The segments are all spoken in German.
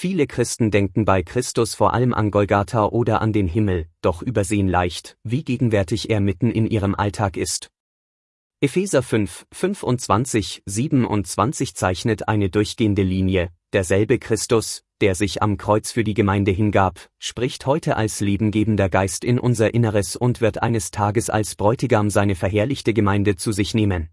Viele Christen denken bei Christus vor allem an Golgatha oder an den Himmel, doch übersehen leicht, wie gegenwärtig er mitten in ihrem Alltag ist. Epheser 5, 25, 27 zeichnet eine durchgehende Linie. Derselbe Christus, der sich am Kreuz für die Gemeinde hingab, spricht heute als lebengebender Geist in unser Inneres und wird eines Tages als Bräutigam seine verherrlichte Gemeinde zu sich nehmen.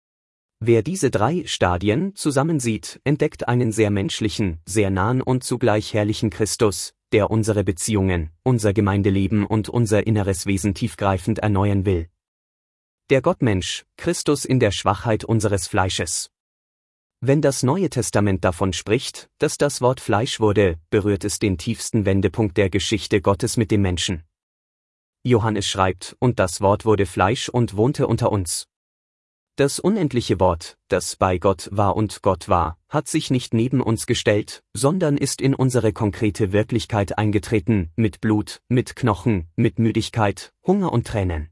Wer diese 3 Stadien zusammensieht, entdeckt einen sehr menschlichen, sehr nahen und zugleich herrlichen Christus, der unsere Beziehungen, unser Gemeindeleben und unser inneres Wesen tiefgreifend erneuern will. Der Gottmensch, Christus in der Schwachheit unseres Fleisches. Wenn das Neue Testament davon spricht, dass das Wort Fleisch wurde, berührt es den tiefsten Wendepunkt der Geschichte Gottes mit dem Menschen. Johannes schreibt, und das Wort wurde Fleisch und wohnte unter uns. Das unendliche Wort, das bei Gott war und Gott war, hat sich nicht neben uns gestellt, sondern ist in unsere konkrete Wirklichkeit eingetreten, mit Blut, mit Knochen, mit Müdigkeit, Hunger und Tränen.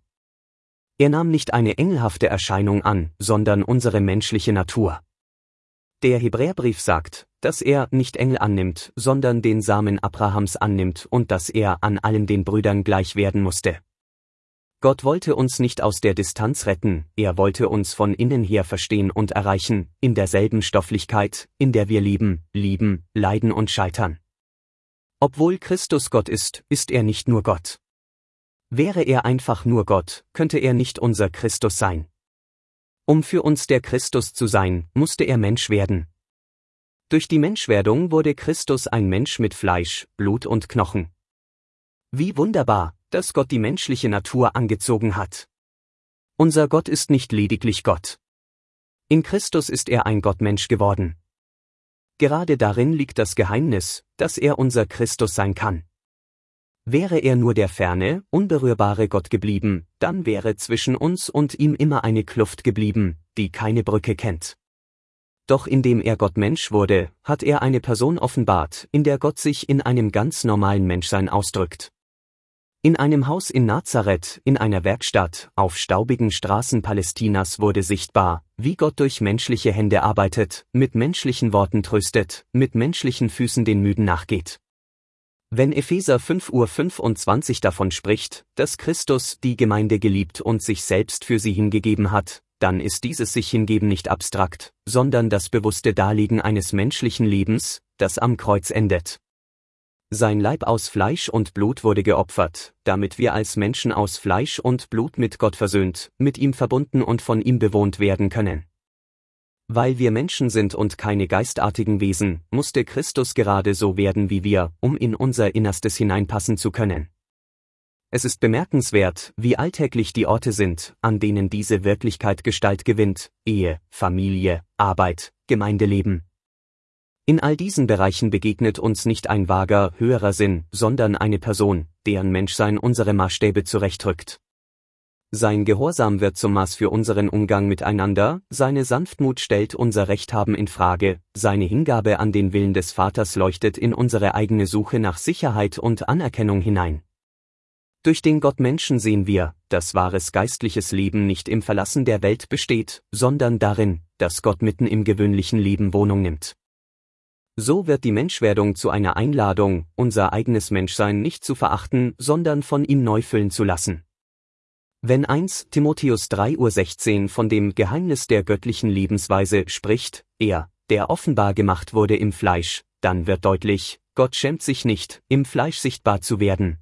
Er nahm nicht eine engelhafte Erscheinung an, sondern unsere menschliche Natur. Der Hebräerbrief sagt, dass er nicht Engel annimmt, sondern den Samen Abrahams annimmt und dass er an allen den Brüdern gleich werden musste. Gott wollte uns nicht aus der Distanz retten, er wollte uns von innen her verstehen und erreichen, in derselben Stofflichkeit, in der wir leben, lieben, leiden und scheitern. Obwohl Christus Gott ist, ist er nicht nur Gott. Wäre er einfach nur Gott, könnte er nicht unser Christus sein. Um für uns der Christus zu sein, musste er Mensch werden. Durch die Menschwerdung wurde Christus ein Mensch mit Fleisch, Blut und Knochen. Wie wunderbar, dass Gott die menschliche Natur angezogen hat. Unser Gott ist nicht lediglich Gott. In Christus ist er ein Gottmensch geworden. Gerade darin liegt das Geheimnis, dass er unser Christus sein kann. Wäre er nur der ferne, unberührbare Gott geblieben, dann wäre zwischen uns und ihm immer eine Kluft geblieben, die keine Brücke kennt. Doch indem er Gott Mensch wurde, hat er eine Person offenbart, in der Gott sich in einem ganz normalen Menschsein ausdrückt. In einem Haus in Nazareth, in einer Werkstatt, auf staubigen Straßen Palästinas wurde sichtbar, wie Gott durch menschliche Hände arbeitet, mit menschlichen Worten tröstet, mit menschlichen Füßen den Müden nachgeht. Wenn Epheser 5:25 davon spricht, dass Christus die Gemeinde geliebt und sich selbst für sie hingegeben hat, dann ist dieses sich hingeben nicht abstrakt, sondern das bewusste Darlegen eines menschlichen Lebens, das am Kreuz endet. Sein Leib aus Fleisch und Blut wurde geopfert, damit wir als Menschen aus Fleisch und Blut mit Gott versöhnt, mit ihm verbunden und von ihm bewohnt werden können. Weil wir Menschen sind und keine geistartigen Wesen, musste Christus gerade so werden wie wir, um in unser Innerstes hineinpassen zu können. Es ist bemerkenswert, wie alltäglich die Orte sind, an denen diese Wirklichkeit Gestalt gewinnt: Ehe, Familie, Arbeit, Gemeindeleben. In all diesen Bereichen begegnet uns nicht ein vager, höherer Sinn, sondern eine Person, deren Menschsein unsere Maßstäbe zurechtrückt. Sein Gehorsam wird zum Maß für unseren Umgang miteinander, seine Sanftmut stellt unser Rechthaben in Frage, seine Hingabe an den Willen des Vaters leuchtet in unsere eigene Suche nach Sicherheit und Anerkennung hinein. Durch den Gottmenschen sehen wir, dass wahres geistliches Leben nicht im Verlassen der Welt besteht, sondern darin, dass Gott mitten im gewöhnlichen Leben Wohnung nimmt. So wird die Menschwerdung zu einer Einladung, unser eigenes Menschsein nicht zu verachten, sondern von ihm neu füllen zu lassen. Wenn 1 Timotheus 3:16 von dem Geheimnis der göttlichen Lebensweise spricht, er, der offenbar gemacht wurde im Fleisch, dann wird deutlich, Gott schämt sich nicht, im Fleisch sichtbar zu werden.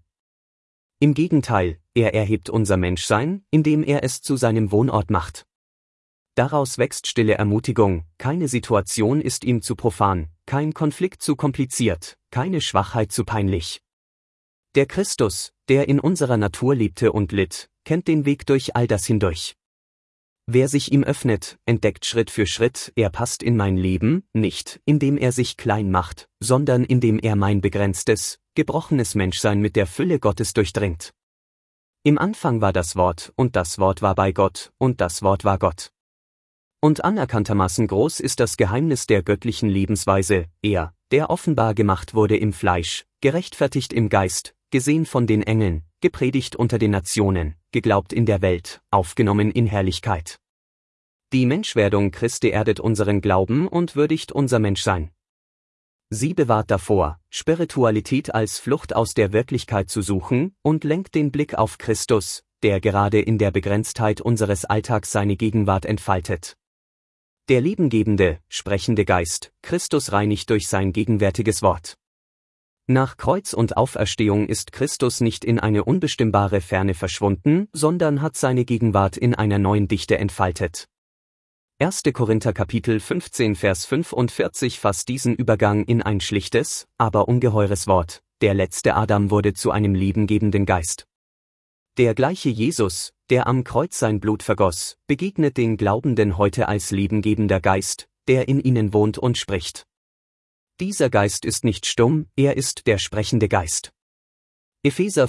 Im Gegenteil, er erhebt unser Menschsein, indem er es zu seinem Wohnort macht. Daraus wächst stille Ermutigung, keine Situation ist ihm zu profan, kein Konflikt zu kompliziert, keine Schwachheit zu peinlich. Der Christus, der in unserer Natur lebte und litt, kennt den Weg durch all das hindurch. Wer sich ihm öffnet, entdeckt Schritt für Schritt, er passt in mein Leben, nicht indem er sich klein macht, sondern indem er mein begrenztes, gebrochenes Menschsein mit der Fülle Gottes durchdringt. Im Anfang war das Wort, und das Wort war bei Gott, und das Wort war Gott. Und anerkanntermaßen groß ist das Geheimnis der göttlichen Lebensweise: er, der offenbar gemacht wurde im Fleisch, gerechtfertigt im Geist, gesehen von den Engeln, gepredigt unter den Nationen, geglaubt in der Welt, aufgenommen in Herrlichkeit. Die Menschwerdung Christi erdet unseren Glauben und würdigt unser Menschsein. Sie bewahrt davor, Spiritualität als Flucht aus der Wirklichkeit zu suchen und lenkt den Blick auf Christus, der gerade in der Begrenztheit unseres Alltags seine Gegenwart entfaltet. Der lebengebende, sprechende Geist, Christus reinigt durch sein gegenwärtiges Wort. Nach Kreuz und Auferstehung ist Christus nicht in eine unbestimmbare Ferne verschwunden, sondern hat seine Gegenwart in einer neuen Dichte entfaltet. 1. Korinther Kapitel 15 Vers 45 fasst diesen Übergang in ein schlichtes, aber ungeheures Wort: Der letzte Adam wurde zu einem lebengebenden Geist. Der gleiche Jesus, der am Kreuz sein Blut vergoss, begegnet den Glaubenden heute als lebengebender Geist, der in ihnen wohnt und spricht. Dieser Geist ist nicht stumm, er ist der sprechende Geist. Epheser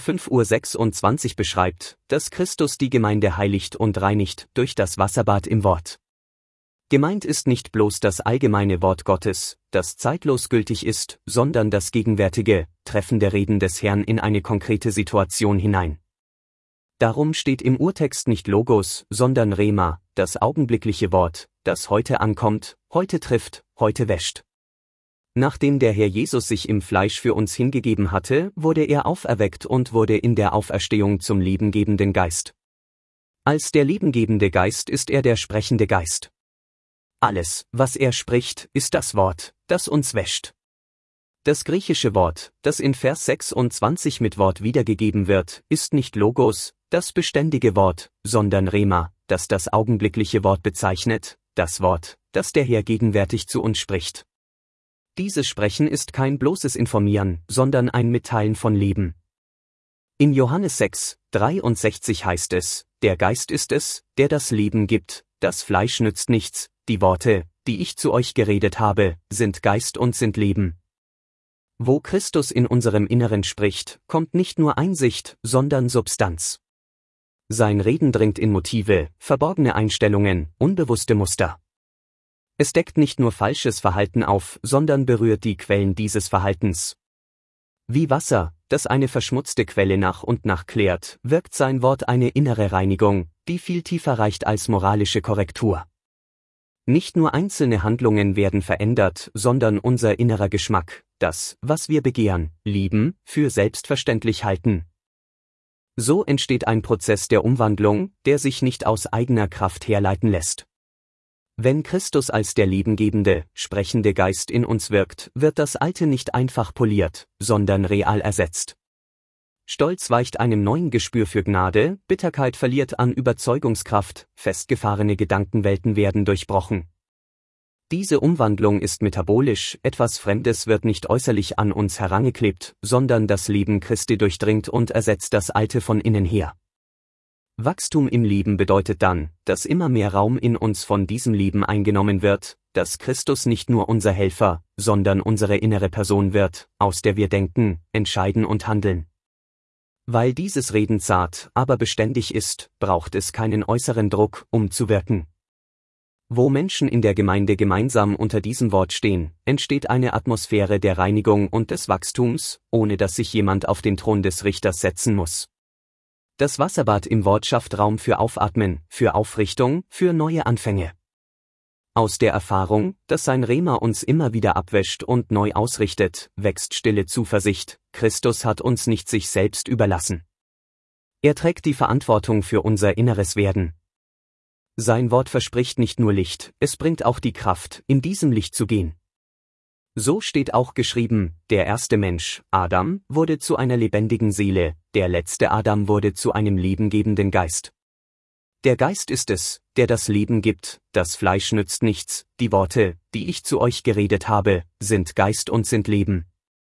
5:26 beschreibt, dass Christus die Gemeinde heiligt und reinigt durch das Wasserbad im Wort. Gemeint ist nicht bloß das allgemeine Wort Gottes, das zeitlos gültig ist, sondern das gegenwärtige, treffende Reden des Herrn in eine konkrete Situation hinein. Darum steht im Urtext nicht Logos, sondern Rema, das augenblickliche Wort, das heute ankommt, heute trifft, heute wäscht. Nachdem der Herr Jesus sich im Fleisch für uns hingegeben hatte, wurde er auferweckt und wurde in der Auferstehung zum lebengebenden Geist. Als der lebengebende Geist ist er der sprechende Geist. Alles, was er spricht, ist das Wort, das uns wäscht. Das griechische Wort, das in Vers 26 mit Wort wiedergegeben wird, ist nicht Logos, das beständige Wort, sondern Rema, das das augenblickliche Wort bezeichnet, das Wort, das der Herr gegenwärtig zu uns spricht. Dieses Sprechen ist kein bloßes Informieren, sondern ein Mitteilen von Leben. In Johannes 6:63 heißt es: Der Geist ist es, der das Leben gibt, das Fleisch nützt nichts. Die Worte, die ich zu euch geredet habe, sind Geist und sind Leben. Wo Christus in unserem Inneren spricht, kommt nicht nur Einsicht, sondern Substanz. Sein Reden dringt in Motive, verborgene Einstellungen, unbewusste Muster. Es deckt nicht nur falsches Verhalten auf, sondern berührt die Quellen dieses Verhaltens. Wie Wasser, das eine verschmutzte Quelle nach und nach klärt, wirkt sein Wort eine innere Reinigung, die viel tiefer reicht als moralische Korrektur. Nicht nur einzelne Handlungen werden verändert, sondern unser innerer Geschmack, das, was wir begehren, lieben, für selbstverständlich halten. So entsteht ein Prozess der Umwandlung, der sich nicht aus eigener Kraft herleiten lässt. Wenn Christus als der lebengebende, sprechende Geist in uns wirkt, wird das Alte nicht einfach poliert, sondern real ersetzt. Stolz weicht einem neuen Gespür für Gnade, Bitterkeit verliert an Überzeugungskraft, festgefahrene Gedankenwelten werden durchbrochen. Diese Umwandlung ist metabolisch, etwas Fremdes wird nicht äußerlich an uns herangeklebt, sondern das Leben Christi durchdringt und ersetzt das Alte von innen her. Wachstum im Leben bedeutet dann, dass immer mehr Raum in uns von diesem Leben eingenommen wird, dass Christus nicht nur unser Helfer, sondern unsere innere Person wird, aus der wir denken, entscheiden und handeln. Weil dieses Reden zart, aber beständig ist, braucht es keinen äußeren Druck, um zu wirken. Wo Menschen in der Gemeinde gemeinsam unter diesem Wort stehen, entsteht eine Atmosphäre der Reinigung und des Wachstums, ohne dass sich jemand auf den Thron des Richters setzen muss. Das Wasserbad im Wort schafft Raum für Aufatmen, für Aufrichtung, für neue Anfänge. Aus der Erfahrung, dass sein Rema uns immer wieder abwäscht und neu ausrichtet, wächst stille Zuversicht: Christus hat uns nicht sich selbst überlassen. Er trägt die Verantwortung für unser inneres Werden. Sein Wort verspricht nicht nur Licht, es bringt auch die Kraft, in diesem Licht zu gehen. So steht auch geschrieben: Der erste Mensch, Adam, wurde zu einer lebendigen Seele, der letzte Adam wurde zu einem lebengebenden Geist. Der Geist ist es, der das Leben gibt, das Fleisch nützt nichts, die Worte, die ich zu euch geredet habe, sind Geist und sind Leben.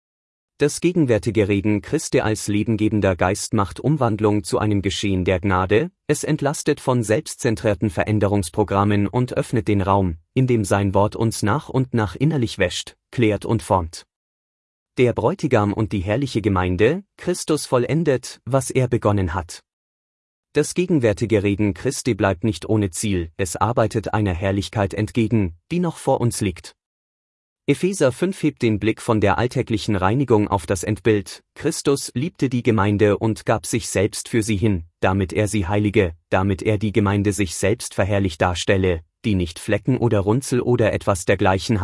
Das gegenwärtige Reden Christi als lebengebender Geist macht Umwandlung zu einem Geschehen der Gnade, es entlastet von selbstzentrierten Veränderungsprogrammen und öffnet den Raum, in dem sein Wort uns nach und nach innerlich wäscht, klärt und formt. Der Bräutigam und die herrliche Gemeinde, Christus vollendet, was er begonnen hat. Das gegenwärtige Reden Christi bleibt nicht ohne Ziel, es arbeitet einer Herrlichkeit entgegen, die noch vor uns liegt. Epheser 5 hebt den Blick von der alltäglichen Reinigung auf das Endbild: Christus liebte die Gemeinde und gab sich selbst für sie hin, damit er sie heilige, damit er die Gemeinde sich selbst verherrlicht darstelle, die nicht Flecken oder Runzel oder etwas dergleichen hat,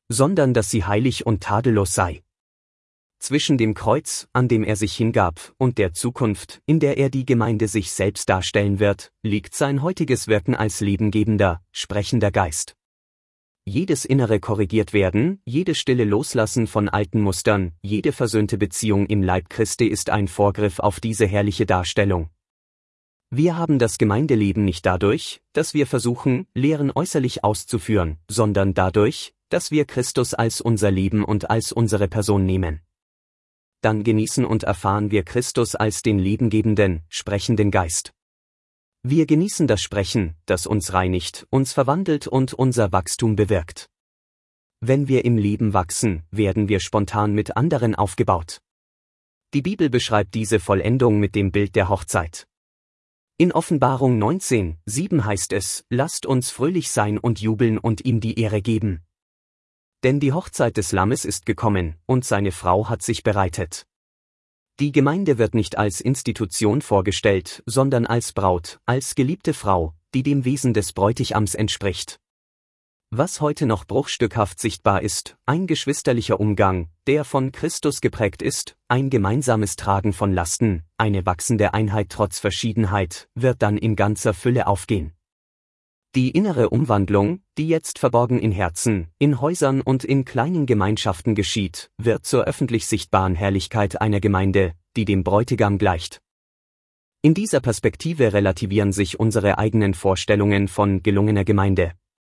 sondern dass sie heilig und tadellos sei. Zwischen dem Kreuz, an dem er sich hingab, und der Zukunft, in der er die Gemeinde sich selbst darstellen wird, liegt sein heutiges Wirken als lebengebender, sprechender Geist. Jedes innere korrigiert werden, jedes stille Loslassen von alten Mustern, jede versöhnte Beziehung im Leib Christi ist ein Vorgriff auf diese herrliche Darstellung. Wir haben das Gemeindeleben nicht dadurch, dass wir versuchen, Lehren äußerlich auszuführen, sondern dadurch, dass wir Christus als unser Leben und als unsere Person nehmen. Dann genießen und erfahren wir Christus als den lebengebenden, sprechenden Geist. Wir genießen das Sprechen, das uns reinigt, uns verwandelt und unser Wachstum bewirkt. Wenn wir im Leben wachsen, werden wir spontan mit anderen aufgebaut. Die Bibel beschreibt diese Vollendung mit dem Bild der Hochzeit. In Offenbarung 19,7 heißt es: Lasst uns fröhlich sein und jubeln und ihm die Ehre geben. Denn die Hochzeit des Lammes ist gekommen, und seine Frau hat sich bereitet. Die Gemeinde wird nicht als Institution vorgestellt, sondern als Braut, als geliebte Frau, die dem Wesen des Bräutigams entspricht. Was heute noch bruchstückhaft sichtbar ist, ein geschwisterlicher Umgang, der von Christus geprägt ist, ein gemeinsames Tragen von Lasten, eine wachsende Einheit trotz Verschiedenheit, wird dann in ganzer Fülle aufgehen. Die innere Umwandlung, die jetzt verborgen in Herzen, in Häusern und in kleinen Gemeinschaften geschieht, wird zur öffentlich sichtbaren Herrlichkeit einer Gemeinde, die dem Bräutigam gleicht. In dieser Perspektive relativieren sich unsere eigenen Vorstellungen von gelungener Gemeinde.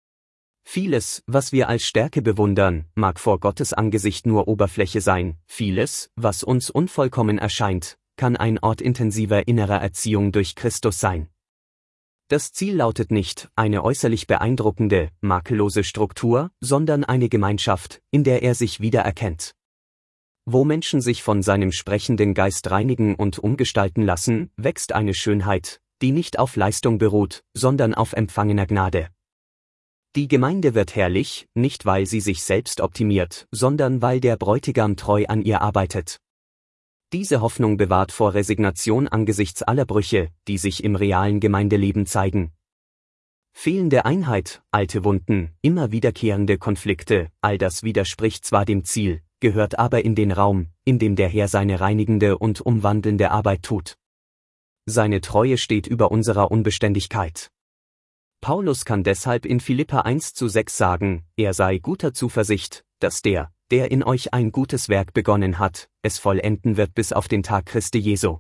Vieles, was wir als Stärke bewundern, mag vor Gottes Angesicht nur Oberfläche sein, vieles, was uns unvollkommen erscheint, kann ein Ort intensiver innerer Erziehung durch Christus sein. Das Ziel lautet nicht eine äußerlich beeindruckende, makellose Struktur, sondern eine Gemeinschaft, in der er sich wiedererkennt. Wo Menschen sich von seinem sprechenden Geist reinigen und umgestalten lassen, wächst eine Schönheit, die nicht auf Leistung beruht, sondern auf empfangener Gnade. Die Gemeinde wird herrlich, nicht weil sie sich selbst optimiert, sondern weil der Bräutigam treu an ihr arbeitet. Diese Hoffnung bewahrt vor Resignation angesichts aller Brüche, die sich im realen Gemeindeleben zeigen. Fehlende Einheit, alte Wunden, immer wiederkehrende Konflikte, all das widerspricht zwar dem Ziel, gehört aber in den Raum, in dem der Herr seine reinigende und umwandelnde Arbeit tut. Seine Treue steht über unserer Unbeständigkeit. Paulus kann deshalb in Philipper 1:6 sagen, er sei guter Zuversicht, dass der in euch ein gutes Werk begonnen hat, es vollenden wird bis auf den Tag Christi Jesu.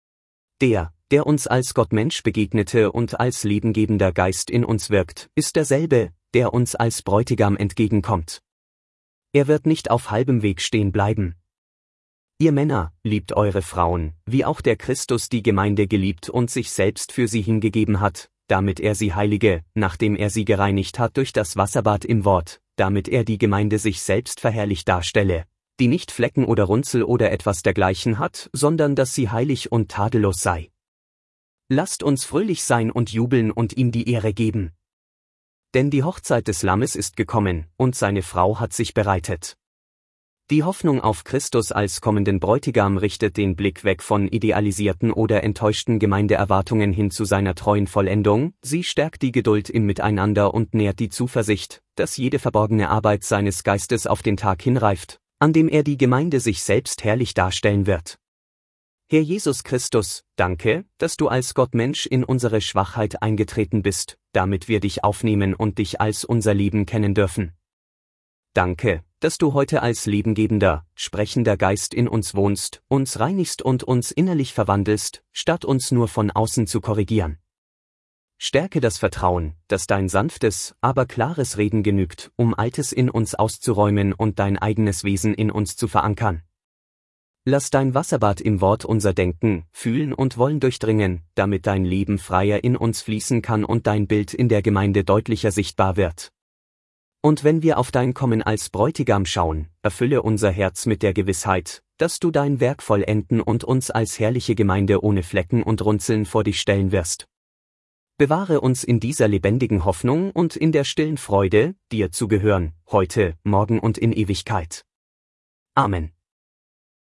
Der uns als Gottmensch begegnete und als lebengebender Geist in uns wirkt, ist derselbe, der uns als Bräutigam entgegenkommt. Er wird nicht auf halbem Weg stehen bleiben. Ihr Männer, liebt eure Frauen, wie auch der Christus die Gemeinde geliebt und sich selbst für sie hingegeben hat, damit er sie heilige, nachdem er sie gereinigt hat durch das Wasserbad im Wort, damit er die Gemeinde sich selbst verherrlicht darstelle, die nicht Flecken oder Runzel oder etwas dergleichen hat, sondern dass sie heilig und tadellos sei. Lasst uns fröhlich sein und jubeln und ihm die Ehre geben. Denn die Hochzeit des Lammes ist gekommen, und seine Frau hat sich bereitet. Die Hoffnung auf Christus als kommenden Bräutigam richtet den Blick weg von idealisierten oder enttäuschten Gemeindeerwartungen hin zu seiner treuen Vollendung, sie stärkt die Geduld im Miteinander und nährt die Zuversicht, dass jede verborgene Arbeit seines Geistes auf den Tag hinreift, an dem er die Gemeinde sich selbst herrlich darstellen wird. Herr Jesus Christus, danke, dass du als Gottmensch in unsere Schwachheit eingetreten bist, damit wir dich aufnehmen und dich als unser Leben kennen dürfen. Danke, dass du heute als lebengebender, sprechender Geist in uns wohnst, uns reinigst und uns innerlich verwandelst, statt uns nur von außen zu korrigieren. Stärke das Vertrauen, dass dein sanftes, aber klares Reden genügt, um Altes in uns auszuräumen und dein eigenes Wesen in uns zu verankern. Lass dein Wasserbad im Wort unser Denken, Fühlen und Wollen durchdringen, damit dein Leben freier in uns fließen kann und dein Bild in der Gemeinde deutlicher sichtbar wird. Und wenn wir auf dein Kommen als Bräutigam schauen, erfülle unser Herz mit der Gewissheit, dass du dein Werk vollenden und uns als herrliche Gemeinde ohne Flecken und Runzeln vor dich stellen wirst. Bewahre uns in dieser lebendigen Hoffnung und in der stillen Freude, dir zu gehören, heute, morgen und in Ewigkeit. Amen.